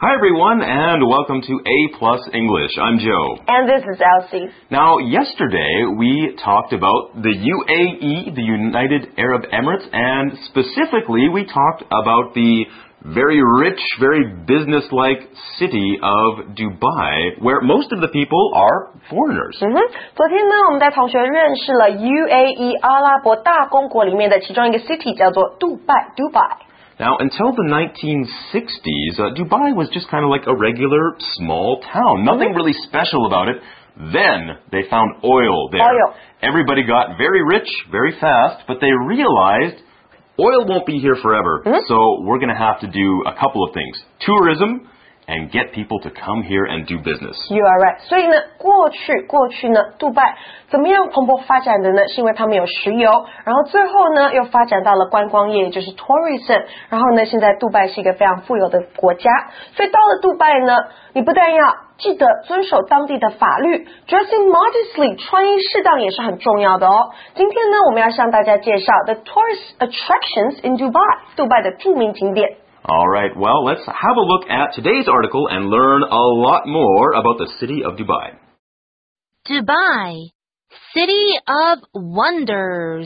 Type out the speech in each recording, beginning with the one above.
Hi everyone, and welcome to A+ English. I'm Joe. And this is Elsie. Now, yesterday we talked about the UAE, the United Arab Emirates, and specifically we talked about the very rich, very business-like city of Dubai, where most of the people are foreigners. 昨天呢，我们带同学认识了 UAE 阿拉伯大公国里面的其中一个 city 叫做杜拜 Now, until the 1960s, Dubai was just kind of like a regular small town. Nothing really special about it. Then they found oil there. Everybody got very rich, very fast, but they realized oil won't be here forever. So we're going to have to do a couple of things. Tourism and get people to come here and do business. You are right. 所以呢，过去呢，杜拜怎么样蓬勃发展的呢？是因为他们有石油，然后最后呢，又发展到了观光业，就是 tourism。然后呢，现在杜拜是一个非常富有的国家。所以到了杜拜呢，你不但要记得遵守当地的法律 ，dressing modestly， 穿衣适当也是很重要的哦。今天呢，我们要向大家介绍 the tourist attractions in Dubai， 杜拜的著名景点。 All right, well, let's have a look at today's article and learn a lot more about the city of Dubai. Dubai, City of Wonders.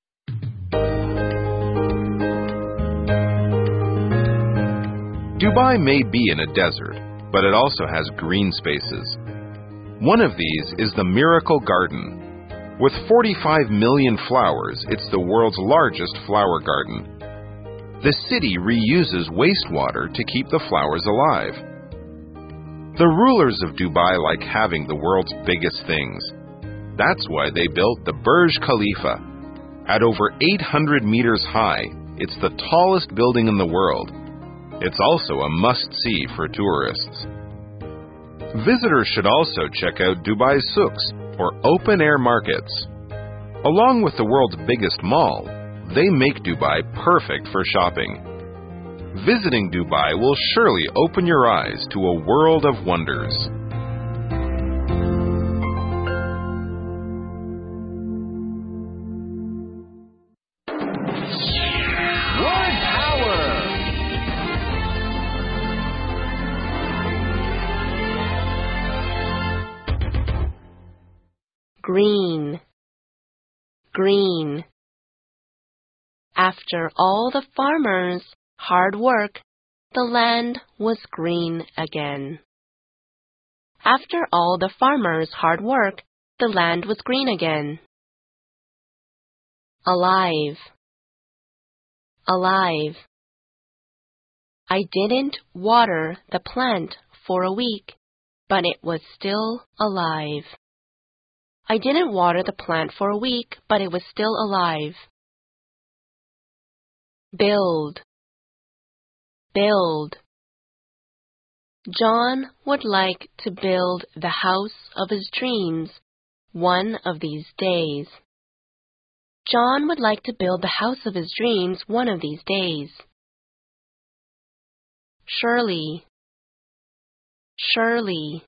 Dubai may be in a desert, but it also has green spaces. One of these is the Miracle Garden. With 45 million flowers, it's the world's largest flower garden. The city reuses wastewater to keep the flowers alive. The rulers of Dubai like having the world's biggest things. That's why they built the Burj Khalifa. At over 800 meters high, it's the tallest building in the world. It's also a must-see for tourists. Visitors should also check out Dubai's souks, or open-air markets. Along with the world's biggest mall, they make Dubai perfect for shopping. Visiting Dubai will surely open your eyes to a world of wonders. Word power! Green. Green. After all the farmers' hard work, the land was green again. After all the farmers' hard work, the land was green again. Alive. Alive. I didn't water the plant for a week, but it was still alive. I didn't water the plant for a week, but it was still alive. Build. Build. John would like to build the house of his dreams one of these days. John would like to build the house of his dreams one of these days. Surely. Surely.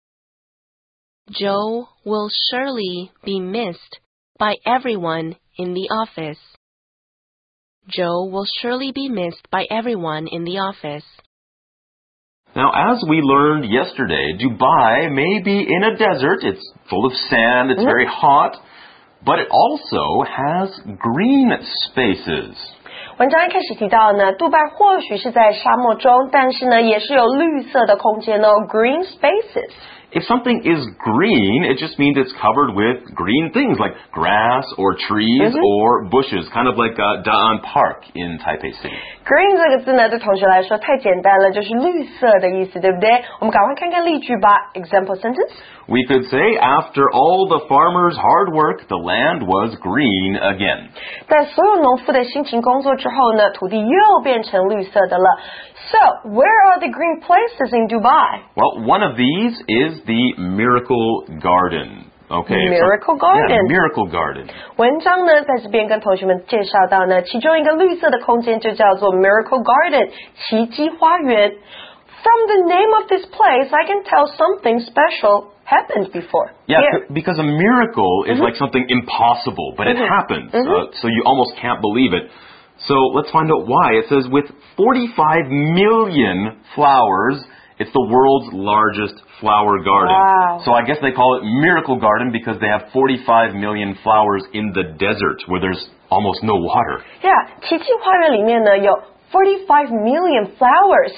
Joe will surely be missed by everyone in the office. Joe will surely be missed by everyone in the office. Now, as we learned yesterday, Dubai may be in a desert. It's full of sand, it's very hot, but it also has green spaces. 文章一开始提到呢，杜拜或许是在沙漠中，但是呢，也是有绿色的空间哦 ，green spaces. If something is green, it just means it's covered with green things like grass or trees or bushes, kind of like Da'an Park in Taipei City. Green 这个字呢，对同学来说太简单了，就是绿色的意思，对不对？我们赶快看看例句吧。Example sentence. We could say, after all the farmers' hard work, the land was green again. 在所有农夫的辛勤工作之后呢，土地又变成绿色的了。So, where are the green places in Dubai? Well, one of these is the Miracle Garden. Okay. Miracle Garden. Yeah, Miracle Garden. 文章呢，在这边跟同学们介绍到呢，其中一个绿色的空间就叫做 Miracle Garden 奇迹花园。From the name of this place, I can tell something special happened before. Yeah, because a miracle is like something impossible, but it happens. So you almost can't believe it. So let's find out why. It says with 45 million flowers, it's the world's largest flower garden. Wow. So I guess they call it Miracle Garden because they have 45 million flowers in the desert where there's almost no water. Yeah, 奇迹花园里面呢有45 million flowers,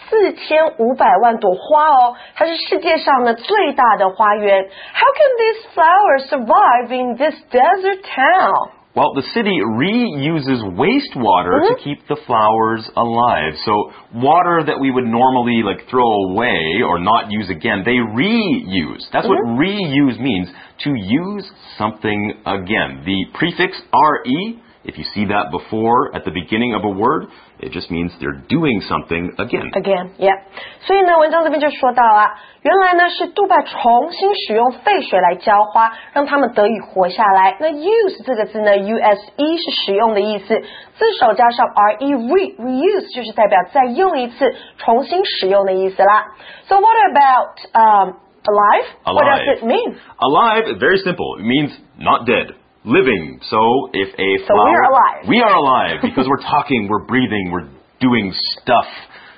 4500万朵花哦，它是世界上呢最大的花园。How can these flowers survive in this desert town? Well, the city reuses wastewater to keep the flowers alive. So water that we would normally throw away or not use again, they reuse. That's what reuse means, to use something again. The prefix re, if you see that before at the beginning of a word, it just means they're doing something again. Again, yeah. 所以呢，文章这边就说到啊，原来呢是杜拜重新使用废水来浇花，让它们得以活下来。那 use 这个字呢 ，use 是使用的意思，字首加上 reuse 就是代表再用一次、重新使用的意思啦。So what about alive? What does it mean? Alive, very simple. It means not dead. Living. So if a flower... So we're alive. We are alive because we're talking, we're breathing, we're doing stuff.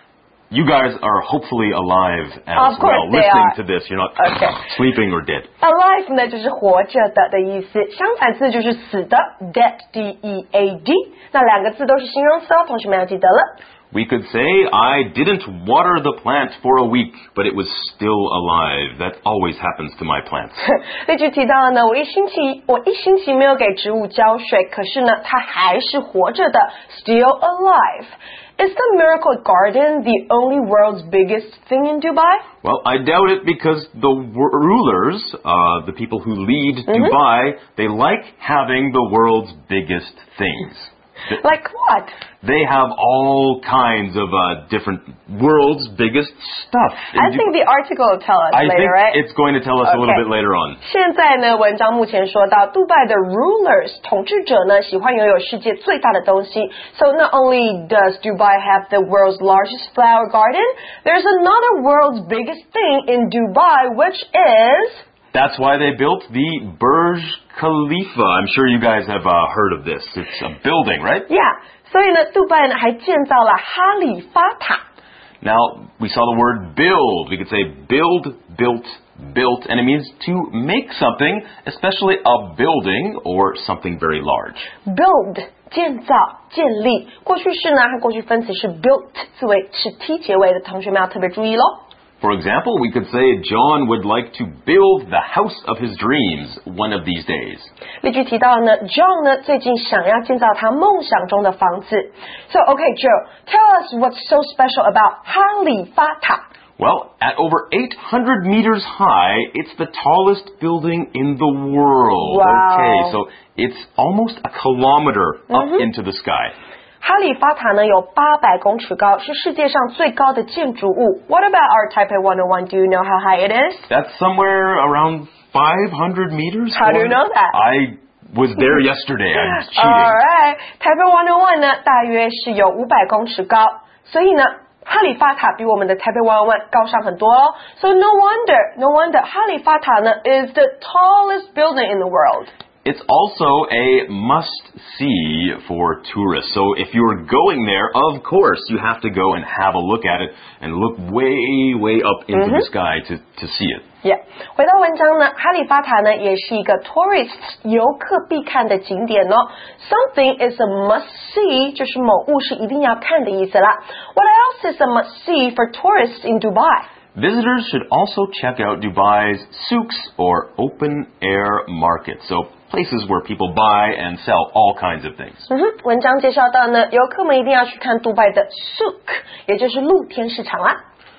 You guys are hopefully alive as Of course well. they Listening are. to this, you're not Okay. sleeping or dead. Alive 呢就是活着的意思，相反字就是死的 dead D-E-A-D。那两个字都是形容词哦，同学们要记得了。 We could say, I didn't water the plant for a week, but it was still alive. That always happens to my plants. 例句提到了呢，我一星期没有给植物浇水，可是呢，它还是活着的 ，still alive. Is the Miracle Garden the only world's biggest thing in Dubai? Well, I doubt it because the rulers, the people who lead Dubai, they like having the world's biggest things. Like what? They have all kinds of different world's biggest stuff. I think the article will tell us I later, think right? it's going to tell us a little bit later on. 现在呢，文章目前说到，杜拜的 rulers 统治者呢，喜欢拥有世界最大的东西。So not only does Dubai have the world's largest flower garden, there's another world's biggest thing in Dubai, which is... That's why they built the Burj Khalifa. I'm sure you guys have heard of this. It's a building, right? Yeah. 所以呢，杜拜呢还建造了哈利法塔。 Now, we saw the word build. We could say build, built, built, and it means to make something, especially a building or something very large. Build 建造、建立，过去式呢和过去分词是 built 字尾是 t 结尾的，同学们要特别注意咯。 For example, we could say John would like to build the house of his dreams one of these days. 例句提到呢 ，John 呢最近想要建造他梦想中的房子。So, okay, Joe, tell us what's so special about 哈利法塔。 Well, at over 800 meters high, it's the tallest building in the world. Wow. Okay, so it's almost a kilometer up into the sky. 哈利法塔呢有800公尺高，是世界上最高的建筑物。What about our Taipei 101? Do you know how high it is? That's somewhere around 500 meters. How do you know that? I was there yesterday. I'm cheating. Alright, Taipei 101呢大约是有500公尺高，所以呢哈利法塔比我们的 Taipei 101高上很多哦。So no wonder, 哈利法塔呢 is the tallest building in the world. It's also a must-see for tourists. So if you're going there, of course, you have to go and have a look at it and look way, way up into the sky to see it. Yeah. 回到文章呢，哈利法塔呢也是一个 tourist 游客必看的景点哦。Something is a must-see 就是某物是一定要看的意思啦。What else is a must-see for tourists in Dubai? Visitors should also check out Dubai's souks or open-air markets. So places where people buy and sell all kinds of things. 文章介绍到呢，游客们一定要去看杜拜的 souk， 也就是露天市场啦。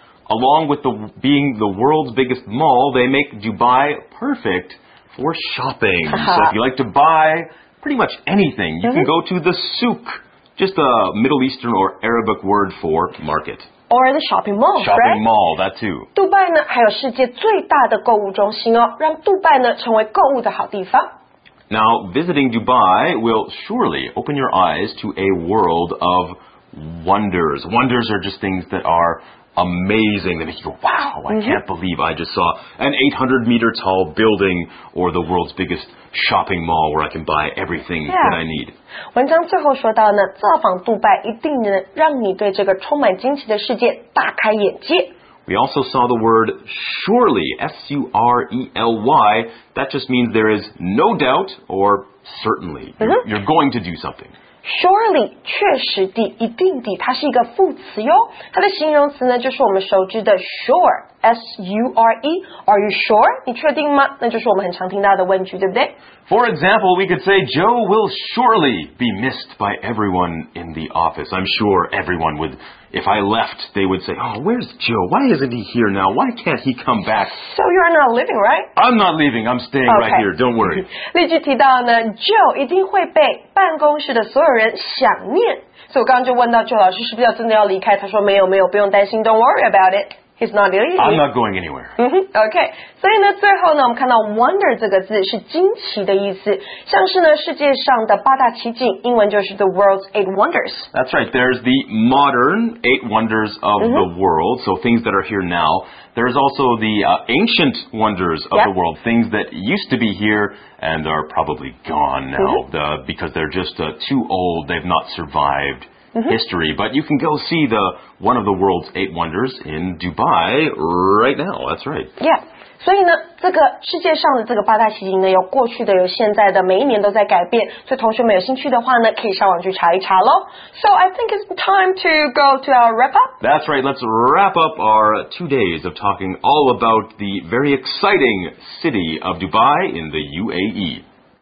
Along with being the world's biggest mall, they make Dubai perfect for shopping. So if you like to buy pretty much anything, you can go to the souk, just a Middle Eastern or Arabic word for market. Or the shopping mall, Shopping right? mall, that too. 杜拜呢还有世界最大的购物中心哦，让杜拜呢成为购物的好地方。 Now, visiting Dubai will surely open your eyes to a world of wonders. Wonders are just things that are amazing. They make you go, wow, I can't believe I just saw an 800-meter tall building or the world's biggest shopping mall where I can buy everything that I need. 文章最后说到呢，造访杜拜一定能让你对这个充满惊奇的世界大开眼界。 We also saw the word surely, S-U-R-E-L-Y. That just means there is no doubt or certainly. You're going to do something. Surely 确实地一定地，它是一个副词哟。它的形容词呢，就是我们熟知的 sure S-U-R-E Are you sure? 你确定吗？那就是我们很常听到的问句，对不对？ For example, we could say Joe will surely be missed by everyone in the office. I'm sure everyone would, if I left, they would say, oh, where's Joe? Why isn't he here now? Why can't he come back? So you're not leaving, right? I'm not leaving. I'm staying right here. Don't worry. 例句提到呢 Joe 一定会被办公室的所有人想念。所以我刚刚就问到 Joe 老师是不是要真的要离开？他说没有，不用担心 Don't worry about it. He's not leaving. I'm not going anywhere. OK. 所以呢，最后呢，我们看到 wonder 这个字是惊奇的意思，像是呢世界上的八大奇景，英文就是 the world's 8 wonders. That's right. There's the modern 8 wonders of the world, so things that are here now. There's also the ancient wonders of the world, things that used to be here and are probably gone now because they're just too old. They've not survived history. But you can go see one of the world's 8 wonders in Dubai right now. That's right. Yeah. 所以呢，这个世界上的这个八大奇景呢，有过去的，有现在的，每一年都在改变。所以同学们有兴趣的话呢，可以上网去查一查咯。So I think it's time to go to our wrap up. That's right. Let's wrap up our 2 days of talking all about the very exciting city of Dubai in the UAE.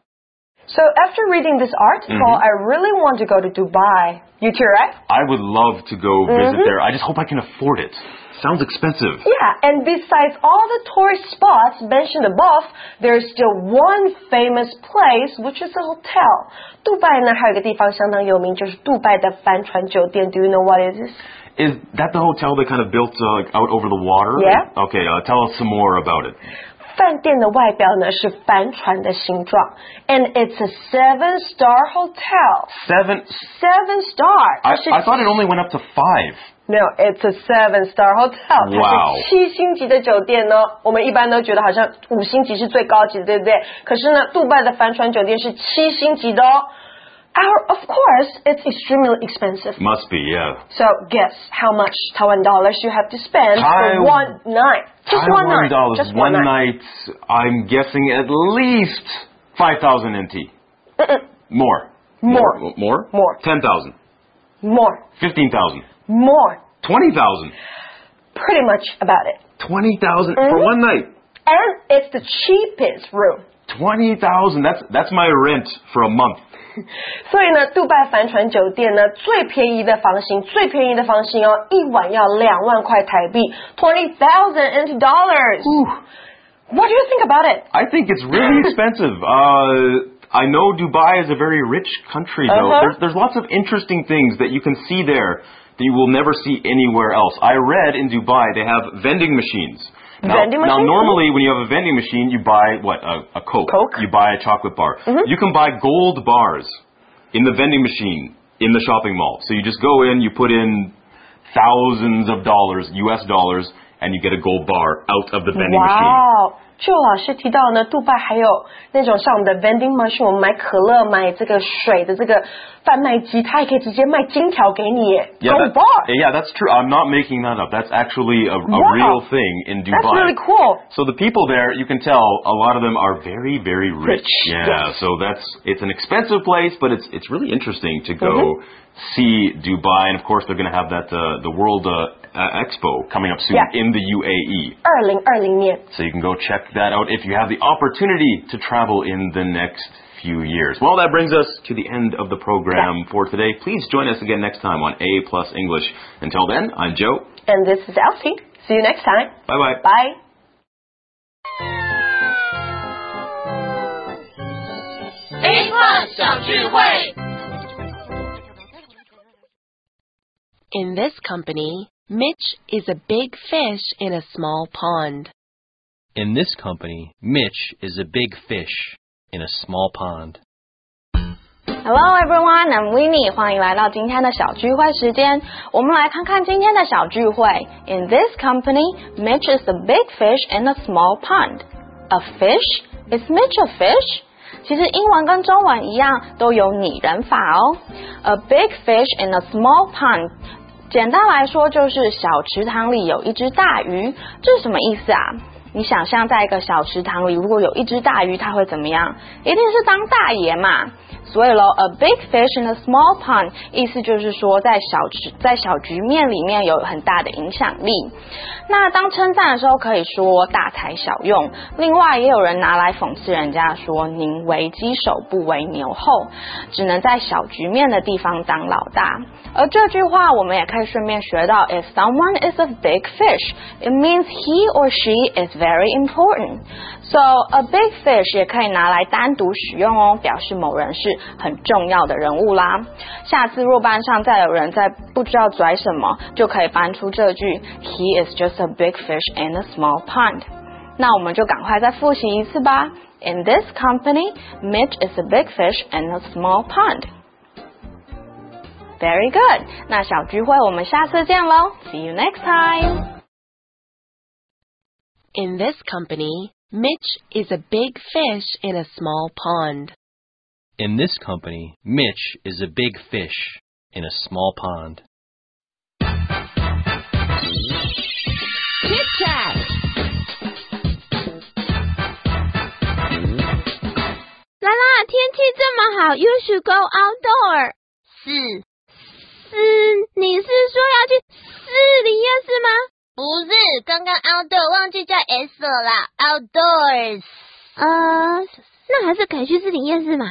So after reading this article, I really want to go to Dubai. You too, right? I would love to go visit there. I just hope I can afford it. Sounds expensive. Yeah, and besides all the tourist spots mentioned above, there's still one famous place, which is a hotel. 杜拜呢，还有一个地方相当有名，就是杜拜的帆船酒店。Do you know what it is? Is that the hotel they kind of built out over the water? Yeah. Okay, tell us some more about it. 饭店的外表呢是帆船的形状 ，and it's a 7-star hotel. 7 star. I thought it only went up to 5. No, it's a 7-star hotel. Wow. 它是7星级的酒店呢。我们一般都觉得好像5星级是最高级的，对不对？可是呢，杜拜的帆船酒店是7星级的哦。Of course, it's extremely expensive. Must be, yeah. So guess how much Taiwan dollars you have to spend for one night. Just one night. Just one night. I'm guessing at least 5,000 NT. More. 10,000. More. 15,000. More. 20,000. Pretty much about it. 20,000 for one night. And it's the cheapest room. 20,000. That's my rent for a month. 所以呢，杜拜帆船酒店呢，最便宜的房型哦，一晚要2万块台币 $20,000 dollars. What do you think about it? I think it's really expensive. I know Dubai is a very rich country, though. There's lots of interesting things that you can see there that you will never see anywhere else. I read in Dubai they have vending machines. Now, normally when you have a vending machine, you buy, a Coke. You buy a chocolate bar. You can buy gold bars in the vending machine in the shopping mall. So you just go in, you put in thousands of dollars, US dollars, and you get a gold bar out of the vending machine. 就老师提到呢，杜拜还有那种像我们的 vending machine， 我们买可乐、买这个水的这个贩卖机，它也可以直接卖金条给你耶。Gold bar. Yeah, that's true. I'm not making that up. That's actually a real thing in Dubai. That's really cool. So the people there, you can tell a lot of them are very, very rich. Yeah, so it's an expensive place, but it's really interesting to go see Dubai. And of course, they're going to have that the World Expo coming up soon in the UAE. 2020年. So you can go check that out if you have the opportunity to travel in the next few years. Well, that brings us to the end of the program for today. Please join us again next time on A Plus English. Until then, I'm Joe. And this is Elsie. See you next time. Bye-bye. Bye. A Plus 小聚会 In this company, Mitch is a big fish in a small pond. In this company, Mitch is a big fish in a small pond. Hello everyone, I'm Winnie. 欢迎来到今天的小聚会时间。我们来看看今天的小聚会。In this company, Mitch is a big fish in a small pond. A fish? Is Mitch a fish? 其实英文跟中文一样，都有拟人法哦。A big fish in a small pond. 简单来说就是小池塘里有一只大鱼。这是什么意思啊？你想象在一个小池塘里，如果有一只大鱼，它会怎么样？一定是当大爷嘛。所以咯 ，a big fish in a small pond 意思就是说在小局面里面有很大的影响力。那当称赞的时候可以说大材小用，另外也有人拿来讽刺人家说宁为鸡首不为牛后，只能在小局面的地方当老大。而这句话我们也可以顺便学到 If someone is a big fish, it means he or she is very important. So a big fish 也可以拿来单独使用哦，表示某人是很重要的人物啦。下次若班上再有人在不知道拽什么，就可以搬出这句 He is just a big fish in a small pond. 那我们就赶快再复习一次吧。In this company, Mitch is a big fish in a small pond.Very good. 那小聚会我们下次见咯 See you next time. In this company, Mitch is a big fish in a small pond. In this company, Mitch is a big fish in a small pond. Chit Chat 啦啦，天气这么好 ，You should go outdoor. 是你是说要去士林夜市吗？ 不是，刚刚 outdoor 忘记叫 S 了啦 ，outdoors。 那还是可以去士林夜市嘛。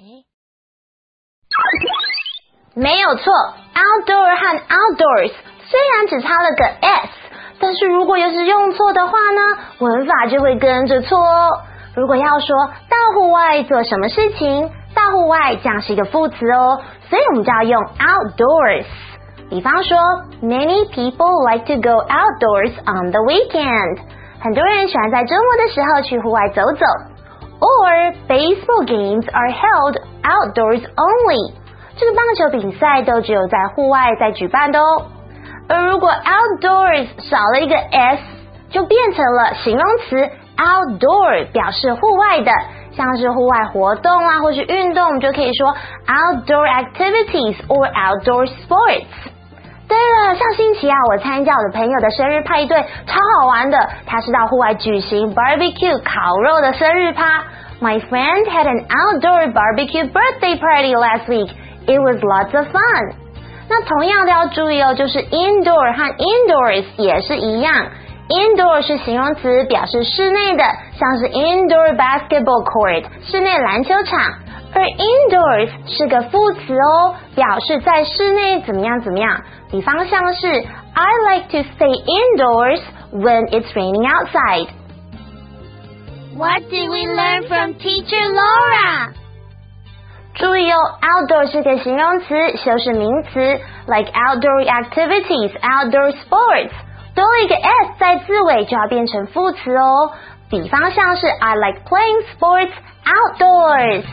没有错 ，outdoor 和 outdoors 虽然只差了个 s， 但是如果要是用错的话呢，文法就会跟着错哦。如果要说到户外做什么事情，到户外这样是一个副词哦，所以我们就要用 outdoors。比方说 ，Many people like to go outdoors on the weekend。很多人喜欢在周末的时候去户外走走。Or baseball games are held outdoors only。这个棒球比赛都只有在户外在举办的哦。而如果 outdoors 少了一个 s， 就变成了形容词 outdoor， 表示户外的。像是户外活动啊，或是运动，我们就可以说 outdoor activities or outdoor sports。对了，上星期啊，我参加我的朋友的生日派对，超好玩的。他是到户外举行 barbecue 烤肉的生日趴。My friend had an outdoor barbecue birthday party last week. It was lots of fun. 那同样的要注意哦，就是 indoor 和 indoors 也是一样。Indoor 是形容词，表示室内的，像是 indoor basketball court 室内篮球场，而 indoors 是个副词哦，表示在室内怎么样怎么样。比方像是 I like to stay indoors when it's raining outside. What did we learn from Teacher Laura? 注意哦 outdoor 是个形容词，修饰名词 like outdoor activities, outdoor sports。多了一个 s 在字尾就要变成副词哦。比方像是 I like playing sports outdoors.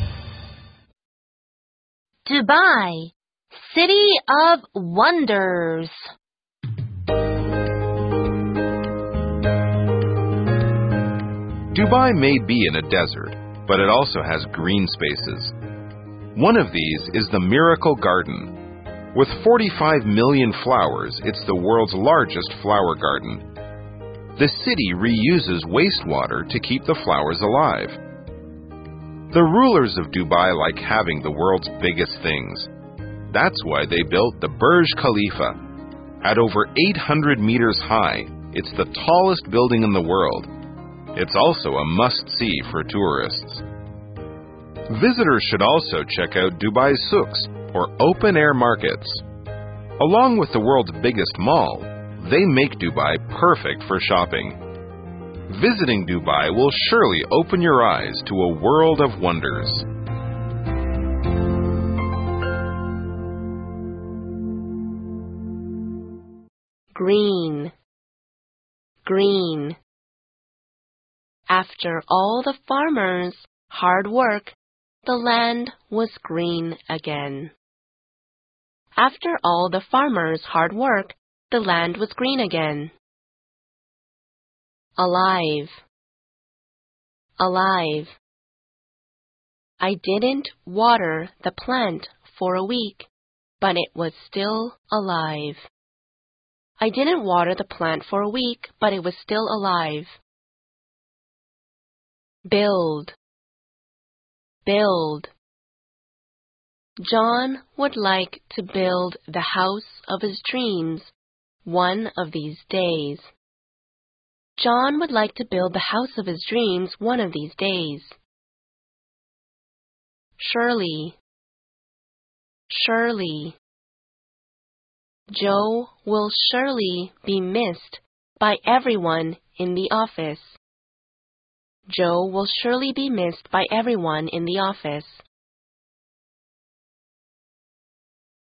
Dubai, City of Wonders. Dubai may be in a desert, but it also has green spaces. One of these is the Miracle Garden. With 45 million flowers, it's the world's largest flower garden. The city reuses wastewater to keep the flowers alive. The rulers of Dubai like having the world's biggest things. That's why they built the Burj Khalifa. At over 800 meters high, it's the tallest building in the world. It's also a must-see for tourists. Visitors should also check out Dubai's souks, or open-air markets. Along with the world's biggest mall, they make Dubai perfect for shopping. Visiting Dubai will surely open your eyes to a world of wonders. Green, green. After all the farmers' hard work, the land was green again. After all the farmers' hard work, the land was green again. Alive. Alive. I didn't water the plant for a week, but it was still alive. I didn't water the plant for a week, but it was still alive. Build. Build. John would like to build the house of his dreams one of these days. John would like to build the house of his dreams one of these days. Surely. Surely. Joe will surely be missed by everyone in the office. Joe will surely be missed by everyone in the office.